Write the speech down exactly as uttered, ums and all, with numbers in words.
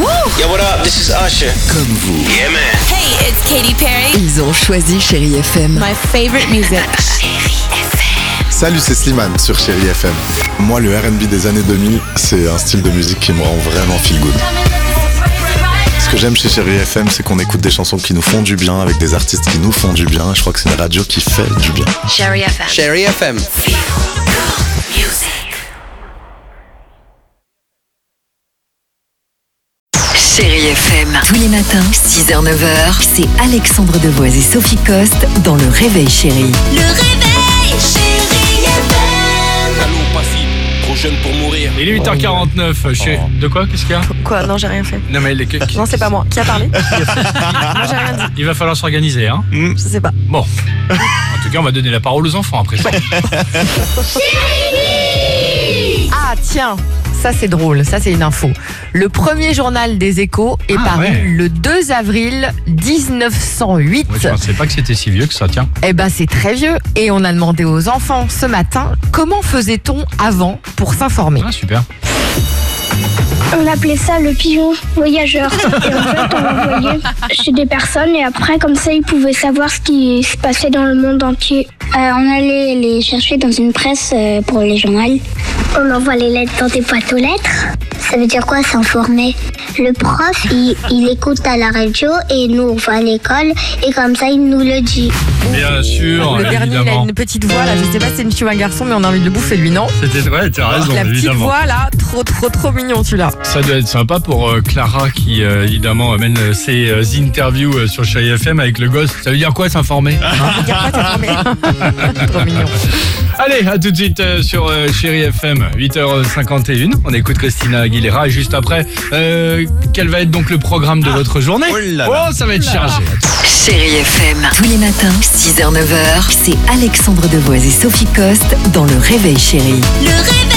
Yo, what up? This is Usher. Comme vous. Yeah, man. Hey, it's Katy Perry. Ils ont choisi Chérie F M. My favorite music. Salut, c'est Slimane sur Chérie F M. Moi, le R and B des années deux mille, c'est un style de musique qui me rend vraiment feel good. Ce que j'aime chez Chérie F M, c'est qu'on écoute des chansons qui nous font du bien, avec des artistes qui nous font du bien. Je crois que c'est une radio qui fait du bien. Chérie F M. Chérie F M. Chérie F M. Tous les matins, six heures neuf heures, c'est Alexandre Devoise et Sophie Coste dans Le Réveil Chérie. Le réveil, chérie F M. Allô, pas si. Trop jeune pour mourir. Il est huit heures quarante-neuf. Chez... De quoi? Qu'est-ce qu'il y a? Quoi? Non, j'ai rien fait. Non, mais les... Non, c'est pas moi. Qui a parlé? Moi, j'ai rien dit. Il va falloir s'organiser, hein? Je sais pas. Bon. En tout cas, on va donner la parole aux enfants après ça. Ah, tiens, ça c'est drôle, ça c'est une info. Le premier journal des Échos est Ah, paru ouais. le deux avril dix-neuf cent huit. Moi, je pensais pas que c'était si vieux que ça, tiens. Eh ben, c'est très vieux. Et on a demandé aux enfants ce matin comment faisait-on avant pour s'informer. Ah, super. On appelait ça le pigeon voyageur. Et en fait, on l'envoyait chez des personnes et après, comme ça, ils pouvaient savoir ce qui se passait dans le monde entier. Euh, on allait les chercher dans une presse euh, pour les journaux. On envoie les lettres dans des boîtes aux lettres. Ça veut dire quoi, s'informer? Le prof, il, il écoute à la radio et nous, on va à l'école et comme ça, il nous le dit. Bien sûr, Le dernier, il a évidemment. une petite voix là. Je sais pas si c'est une fille ou un garçon, mais on a envie de le bouffer lui, non? C'était ouais, tu as raison, La petite évidemment. voix là, trop trop trop mignon celui-là. Ça doit être sympa pour euh, Clara qui, euh, évidemment, amène euh, ses euh, interviews euh, sur Chérie F M avec le gosse. Ça veut dire quoi, s'informer? Ça veut dire quoi, t'as formé? Trop mignon. Allez, à tout de suite euh, sur euh, Chérie F M, huit heures cinquante et une. On écoute Christina Aguilera et juste après, euh, quel va être donc le programme de votre journée? Oh, ça va être chargé. Chérie F M. Tous les matins, six heures neuf heures, c'est Alexandre Devoise et Sophie Coste dans Le Réveil Chérie. Le réveil.